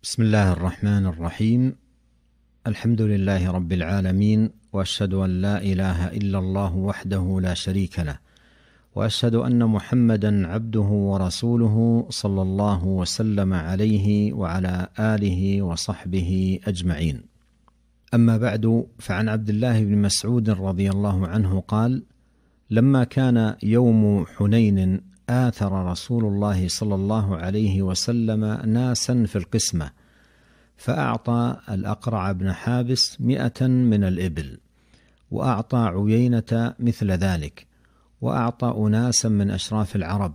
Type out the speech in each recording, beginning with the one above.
بسم الله الرحمن الرحيم. الحمد لله رب العالمين، وأشهد أن لا إله إلا الله وحده لا شريك له، وأشهد أن محمدا عبده ورسوله صلى الله وسلم عليه وعلى آله وصحبه أجمعين. أما بعد، فعن عبد الله بن مسعود رضي الله عنه قال: لما كان يوم حنين آثر رسول الله صلى الله عليه وسلم ناسا في القسمة، فأعطى الأقرع بن حابس 100 من الإبل، وأعطى عيينة مثل ذلك، وأعطى أناسا من أشراف العرب،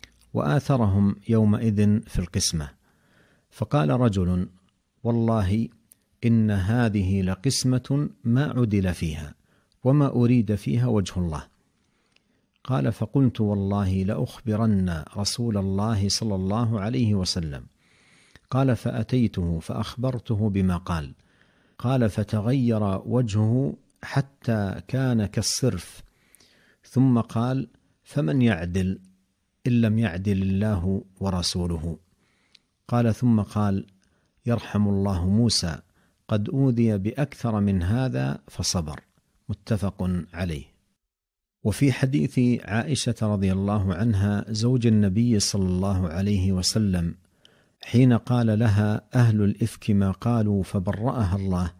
وآثرهم يومئذ في القسمة. فقال رجل: والله إن هذه لقسمة ما عدل فيها، وما أريد فيها وجه الله. قال: فقلت: والله لأخبرن رسول الله صلى الله عليه وسلم. قال: فأتيته فأخبرته بما قال. قال: فتغير وجهه حتى كان كالصرف، ثم قال: فمن يعدل إن لم يعدل الله ورسوله؟ قال: ثم قال: يرحم الله موسى، قد أوذي بأكثر من هذا فصبر. متفق عليه. وفي حديث عائشة رضي الله عنها زوج النبي صلى الله عليه وسلم، حين قال لها أهل الإفك ما قالوا فبرأها الله،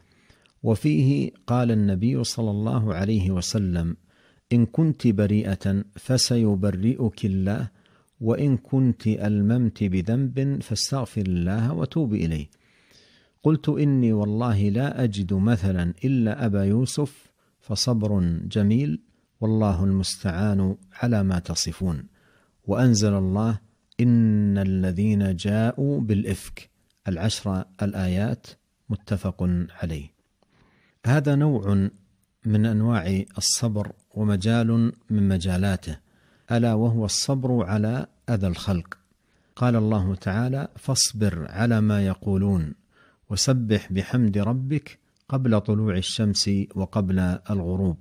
وفيه قال النبي صلى الله عليه وسلم: إن كنت بريئة فسيبرئك الله، وإن كنت ألممت بذنب فاستغفر الله وتوب إليه. قلت: إني والله لا أجد مثلا إلا أبا يوسف، فصبر جميل، والله المستعان على ما تصفون. وأنزل الله: إن الذين جاءوا بالإفك 10 الآيات. متفق عليه. هذا نوع من أنواع الصبر، ومجال من مجالاته، ألا وهو الصبر على أذى الخلق. قال الله تعالى: فاصبر على ما يقولون، وسبح بحمد ربك قبل طلوع الشمس وقبل الغروب.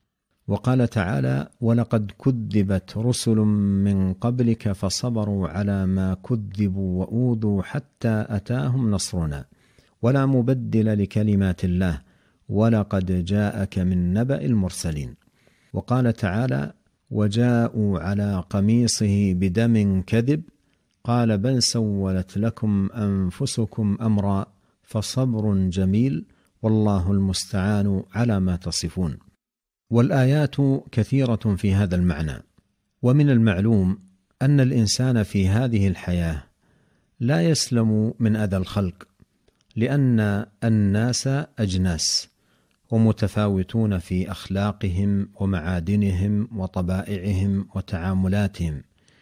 وقال تعالى: ولقد كذبت رسل من قبلك فصبروا على ما كذبوا وأوذوا حتى أتاهم نصرنا، ولا مبدل لكلمات الله، ولقد جاءك من نبأ المرسلين. وقال تعالى: وجاءوا على قميصه بدم كذب، قال بل سولت لكم أنفسكم أمرا، فصبر جميل، والله المستعان على ما تصفون. والآيات كثيرة في هذا المعنى. ومن المعلوم أن الإنسان في هذه الحياة لا يسلم من أذى الخلق، لأن الناس أجناس، ومتفاوتون في أخلاقهم ومعادنهم وطبائعهم وتعاملاتهم،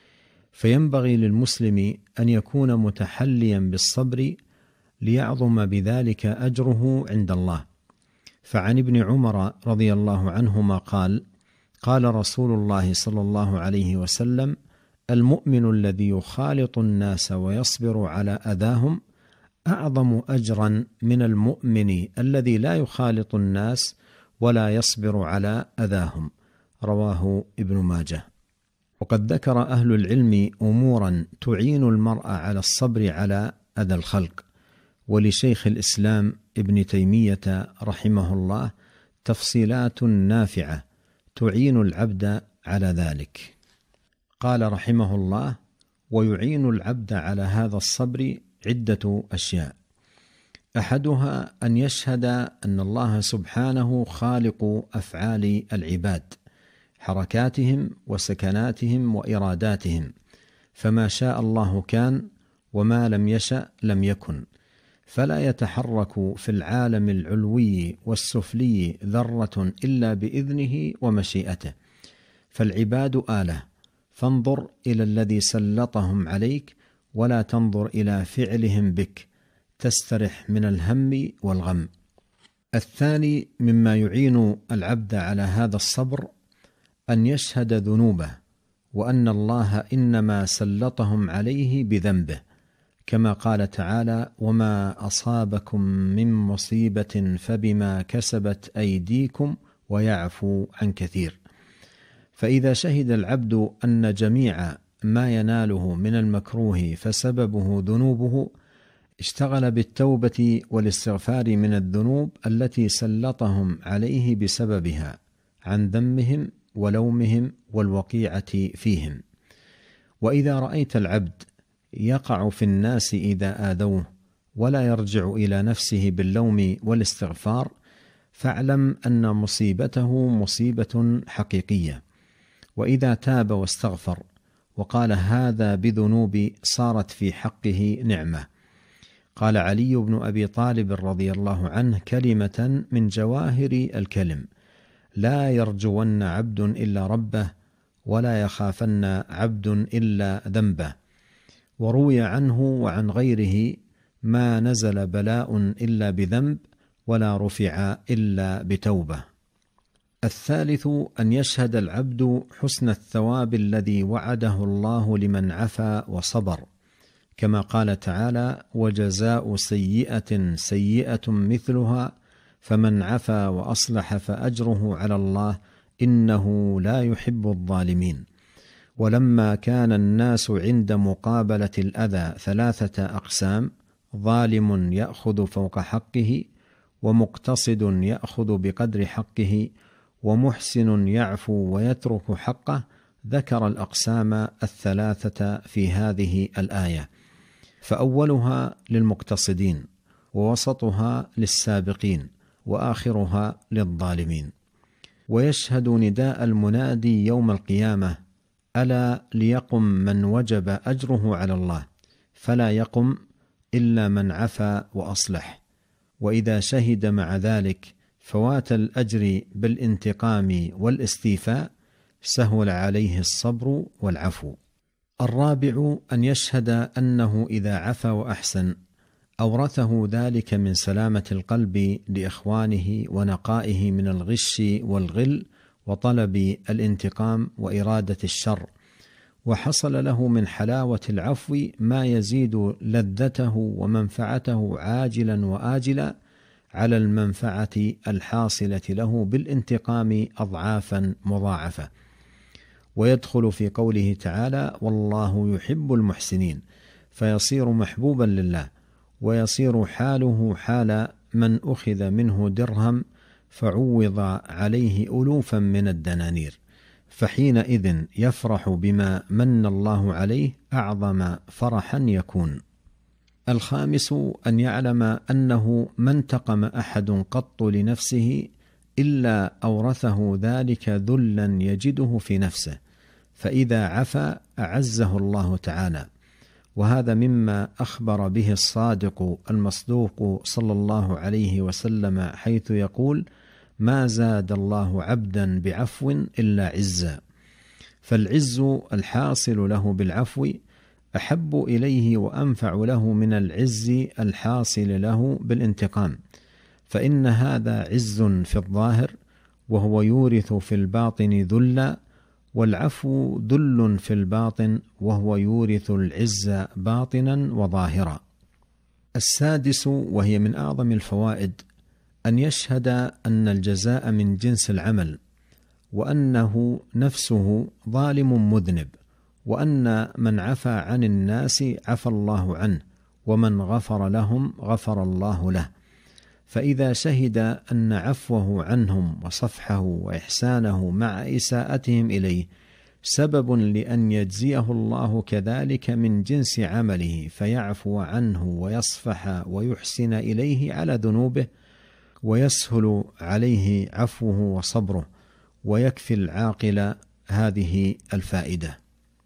فينبغي للمسلم أن يكون متحليا بالصبر ليعظم بذلك أجره عند الله. فعن ابن عمر رضي الله عنهما قال: قال رسول الله صلى الله عليه وسلم: المؤمن الذي يخالط الناس ويصبر على أذاهم أعظم أجرا من المؤمن الذي لا يخالط الناس ولا يصبر على أذاهم. رواه ابن ماجه. وقد ذكر أهل العلم أمورا تعين المرء على الصبر على أذى الخلق، ولشيخ الإسلام ابن تيمية رحمه الله تفصيلات نافعة تعين العبد على ذلك. قال رحمه الله: ويعين العبد على هذا الصبر عدة أشياء. أحدها أن يشهد أن الله سبحانه خالق أفعال العباد، حركاتهم وسكناتهم وإراداتهم، فما شاء الله كان، وما لم يشأ لم يكن، فلا يتحرك في العالم العلوي والسفلي ذرة إلا بإذنه ومشيئته. فالعباد آلة، فانظر إلى الذي سلطهم عليك، ولا تنظر إلى فعلهم بك، تسترح من الهم والغم. الثاني مما يعين العبد على هذا الصبر أن يشهد ذنوبه، وأن الله إنما سلطهم عليه بذنبه، كما قال تعالى: وما أصابكم من مصيبة فبما كسبت أيديكم ويعفو عن كثير. فإذا شهد العبد أن جميع ما يناله من المكروه فسببه ذنوبه، اشتغل بالتوبة والاستغفار من الذنوب التي سلطهم عليه بسببها عن ذمهم ولومهم والوقيعة فيهم. وإذا رأيت العبد يقع في الناس إذا آذوه ولا يرجع إلى نفسه باللوم والاستغفار، فاعلم أن مصيبته مصيبة حقيقية. وإذا تاب واستغفر وقال هذا بذنوبي صارت في حقه نعمة. قال علي بن أبي طالب رضي الله عنه كلمة من جواهر الكلم: لا يرجون عبد إلا ربه، ولا يخافن عبد إلا ذنبه. وروي عنه وعن غيره: ما نزل بلاء إلا بذنب، ولا رفع إلا بتوبة. الثالث أن يشهد العبد حسن الثواب الذي وعده الله لمن عفا وصبر، كما قال تعالى: وجزاء سيئة سيئة مثلها فمن عفا وأصلح فأجره على الله إنه لا يحب الظالمين. ولما كان الناس عند مقابلة الأذى 3 أقسام: ظالم يأخذ فوق حقه، ومقتصد يأخذ بقدر حقه، ومحسن يعفو ويترك حقه، ذكر الأقسام 3 في هذه الآية. فأولها للمقتصدين، ووسطها للسابقين، وآخرها للظالمين. ويشهد نداء المنادي يوم القيامة: ألا ليقم من وجب أجره على الله، فلا يقم إلا من عفا وأصلح. وإذا شهد مع ذلك فوات الأجر بالانتقام والاستيفاء، سهل عليه الصبر والعفو. الرابع أن يشهد أنه إذا عفا وأحسن أورثه ذلك من سلامة القلب لإخوانه ونقائه من الغش والغل وطلب الانتقام وإرادة الشر، وحصل له من حلاوة العفو ما يزيد لذته ومنفعته عاجلا وآجلا على المنفعة الحاصلة له بالانتقام أضعافا مضاعفة. ويدخل في قوله تعالى: والله يحب المحسنين، فيصير محبوبا لله، ويصير حاله حال من أخذ منه درهم فعوض عليه ألوفا من الدنانير، فحينئذ يفرح بما من الله عليه أعظم فرحا يكون. الخامس أن يعلم أنه ما انتقم أحد قط لنفسه إلا أورثه ذلك ذلا يجده في نفسه، فإذا عفا أعزه الله تعالى. وهذا مما أخبر به الصادق المصدوق صلى الله عليه وسلم، حيث يقول: ما زاد الله عبدا بعفو إلا عزا. فالعز الحاصل له بالعفو أحب إليه وأنفع له من العز الحاصل له بالانتقام، فإن هذا عز في الظاهر وهو يورث في الباطن ذلا، والعفو ذل في الباطن وهو يورث العز باطنا وظاهرا. السادس، وهي من أعظم الفوائد، أن يشهد أن الجزاء من جنس العمل، وأنه نفسه ظالم مذنب، وأن من عفى عن الناس عفى الله عنه، ومن غفر لهم غفر الله له. فإذا شهد أن عفوه عنهم وصفحه وإحسانه مع إساءتهم إليه سبب لأن يجزيه الله كذلك من جنس عمله، فيعفو عنه ويصفح ويحسن إليه على ذنوبه، ويسهل عليه عفوه وصبره، ويكفي العاقل هذه الفائدة.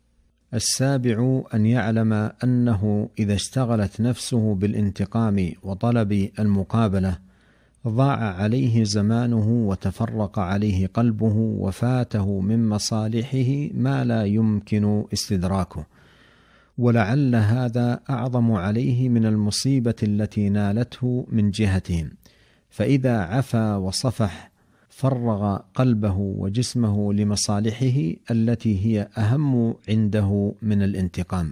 السابع أن يعلم أنه إذا اشتغلت نفسه بالانتقام وطلب المقابلة ضاع عليه زمانه وتفرق عليه قلبه وفاته من مصالحه ما لا يمكن استدراكه، ولعل هذا أعظم عليه من المصيبة التي نالته من جهتهم. فإذا عفا وصفح فرغ قلبه وجسمه لمصالحه التي هي أهم عنده من الانتقام.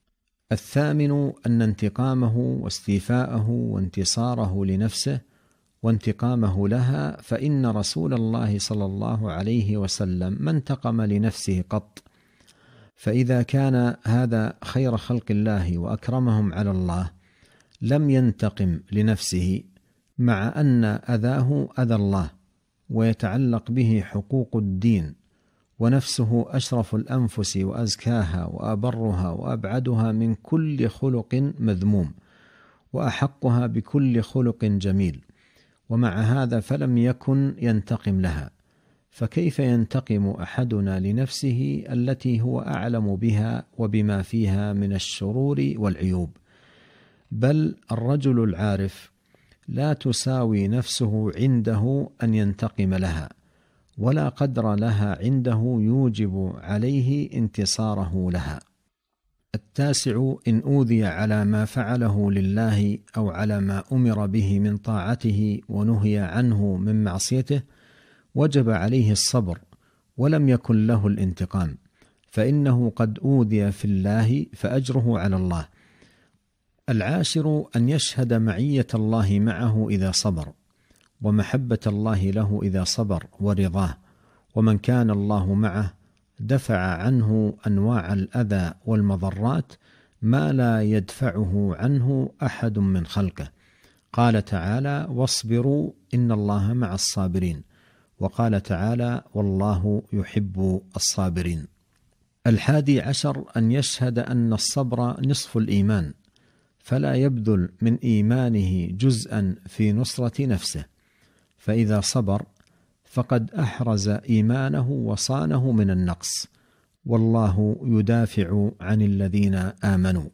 الثامن أن انتقامه واستيفاءه وانتصاره لنفسه وانتقامه لها، فإن رسول الله صلى الله عليه وسلم ما انتقم لنفسه قط. فإذا كان هذا خير خلق الله وأكرمهم على الله لم ينتقم لنفسه، مع أن أذاه أذى الله ويتعلق به حقوق الدين، ونفسه أشرف الأنفس وأزكاها وأبرها وأبعدها من كل خلق مذموم، وأحقها بكل خلق جميل، ومع هذا فلم يكن ينتقم لها. فكيف ينتقم أحدنا لنفسه التي هو أعلم بها وبما فيها من الشرور والعيوب؟ بل الرجل العارف لا تساوي نفسه عنده أن ينتقم لها، ولا قدر لها عنده يوجب عليه انتصاره لها. 9: إن أوذي على ما فعله لله أو على ما أمر به من طاعته ونهي عنه من معصيته وجب عليه الصبر، ولم يكن له الانتقام، فإنه قد أوذي في الله فأجره على الله. 10: أن يشهد معية الله معه إذا صبر، ومحبة الله له إذا صبر، ورضاه. ومن كان الله معه دفع عنه أنواع الأذى والمضرات ما لا يدفعه عنه أحد من خلقه. قال تعالى: واصبروا إن الله مع الصابرين. وقال تعالى: والله يحب الصابرين. 11: أن يشهد أن الصبر نصف الإيمان، فلا يبذل من إيمانه جزءا في نصرة نفسه، فإذا صبر فقد أحرز إيمانه وصانه من النقص، والله يدافع عن الذين آمنوا.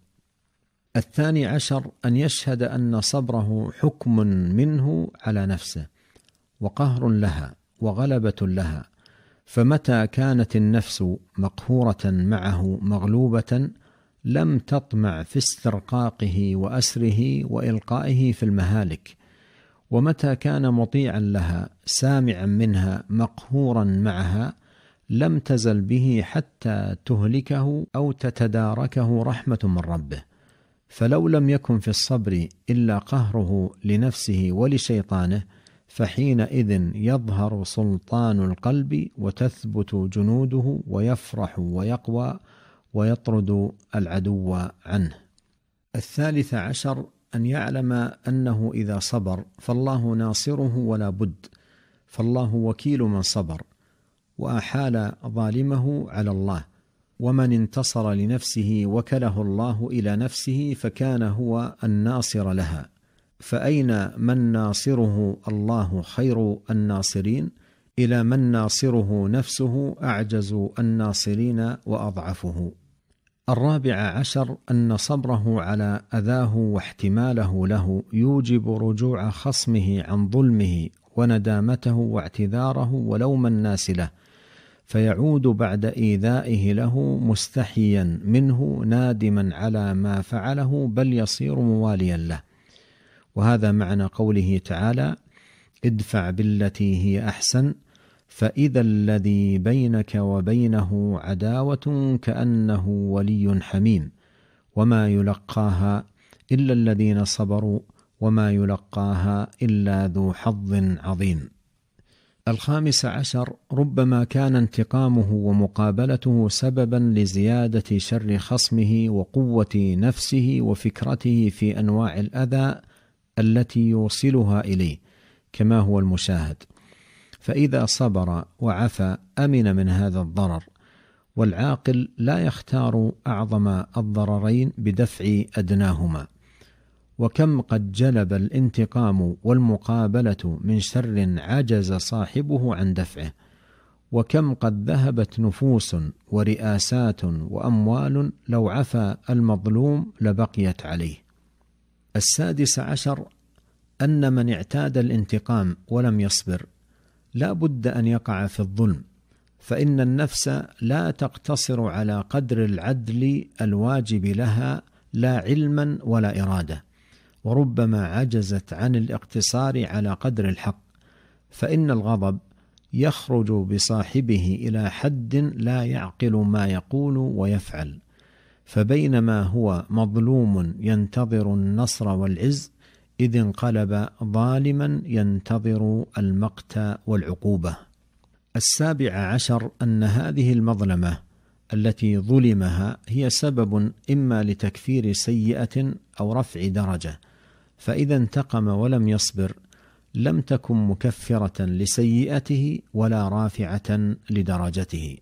12: أن يشهد أن صبره حكم منه على نفسه، وقهر لها، وغلبة لها، فمتى كانت النفس مقهورة معه مغلوبة لم تطمع في استرقاقه وأسره وإلقائه في المهالك، ومتى كان مطيعا لها سامعا منها مقهورا معها لم تزل به حتى تهلكه أو تتداركه رحمة من ربه. فلو لم يكن في الصبر إلا قهره لنفسه ولشيطانه فحينئذ يظهر سلطان القلب وتثبت جنوده ويفرح ويقوى ويطرد العدو عنه. 13: أن يعلم أنه إذا صبر فالله ناصره ولا بد، فالله وكيل من صبر، وأحال ظالمه على الله، ومن انتصر لنفسه وكله الله إلى نفسه فكان هو الناصر لها. فأين من ناصره الله خير الناصرين إلى من ناصره نفسه أعجز الناصرين وأضعفه. 14: أن صبره على أذاه واحتماله له يوجب رجوع خصمه عن ظلمه وندامته واعتذاره ولوم الناس له، فيعود بعد إيذائه له مستحيا منه نادما على ما فعله، بل يصير مواليا له. وهذا معنى قوله تعالى: ادفع بالتي هي أحسن فإذا الذي بينك وبينه عداوة كأنه ولي حميم، وما يلقاها إلا الذين صبروا وما يلقاها إلا ذو حظ عظيم. 15: ربما كان انتقامه ومقابلته سببا لزيادة شر خصمه وقوة نفسه وفكرته في أنواع الأذى التي يوصلها إليه، كما هو المشاهد. فإذا صبر وعفى أمن من هذا الضرر، والعاقل لا يختار أعظم الضررين بدفع أدناهما. وكم قد جلب الانتقام والمقابلة من شر عجز صاحبه عن دفعه، وكم قد ذهبت نفوس ورئاسات وأموال لو عفى المظلوم لبقيت عليه. 16: أن من اعتاد الانتقام ولم يصبر لا بد أن يقع في الظلم، فإن النفس لا تقتصر على قدر العدل الواجب لها لا علما ولا إرادة، وربما عجزت عن الاقتصار على قدر الحق، فإن الغضب يخرج بصاحبه إلى حد لا يعقل ما يقول ويفعل، فبينما هو مظلوم ينتظر النصر والعز إذ انقلب ظالما ينتظر المقت والعقوبة. 17: أن هذه المظلمة التي ظلمها هي سبب إما لتكفير سيئة أو رفع درجة، فإذا انتقم ولم يصبر لم تكن مكفرة لسيئته ولا رافعة لدرجته.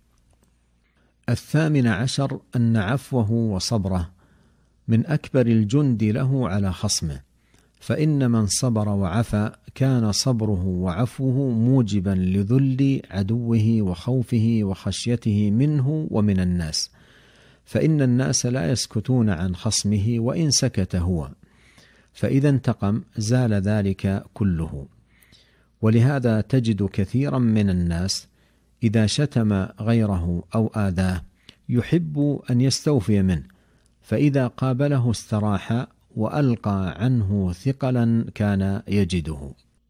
18 أن عفوه وصبره من أكبر الجند له على خصمه، فإن من صبر وعفى كان صبره وعفوه موجبا لذل عدوه وخوفه وخشيته منه ومن الناس، فإن الناس لا يسكتون عن خصمه وإن سكت هو، فإذا انتقم زال ذلك كله. ولهذا تجد كثيرا من الناس إذا شتم غيره أو آذاه يحب أن يستوفي منه، فإذا قابله استراح وألقى عنه ثقلا كان يجده.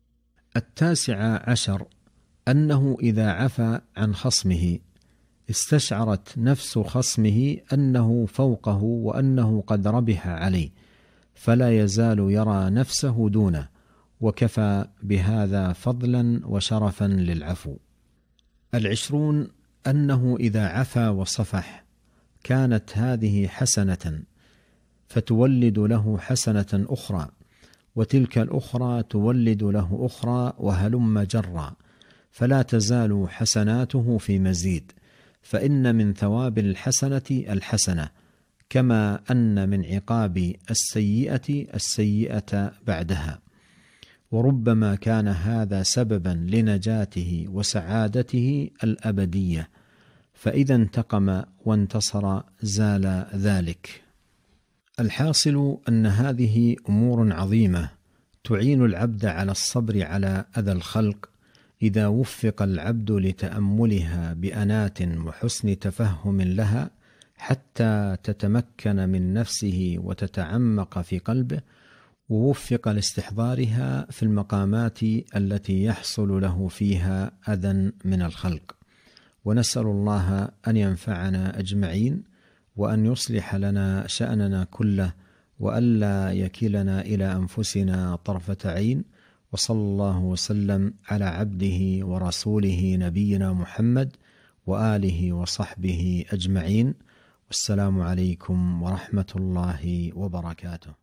19 أنه إذا عفى عن خصمه استشعرت نفس خصمه أنه فوقه وأنه قد ربح عليه، فلا يزال يرى نفسه دونه، وكفى بهذا فضلا وشرفا للعفو. 20 أنه إذا عفا وصفح كانت هذه حسنة فتولد له حسنة أخرى، وتلك الأخرى تولد له أخرى، وهلم جرا، فلا تزال حسناته في مزيد، فإن من ثواب الحسنة الحسنة، كما أن من عقاب السيئة السيئة بعدها. وربما كان هذا سببا لنجاته وسعادته الأبدية، فإذا انتقم وانتصر زال ذلك. الحاصل أن هذه أمور عظيمة تعين العبد على الصبر على أذى الخلق إذا وفق العبد لتأملها بأنات وحسن تفهم لها، حتى تتمكن من نفسه وتتعمق في قلبه، ووفق لاستحضارها في المقامات التي يحصل له فيها أذى من الخلق. ونسأل الله أن ينفعنا أجمعين، وأن يصلح لنا شأننا كله، وألا يكلنا إلى أنفسنا طرفة عين. وصلى الله وسلم على عبده ورسوله نبينا محمد وآله وصحبه أجمعين، والسلام عليكم ورحمة الله وبركاته.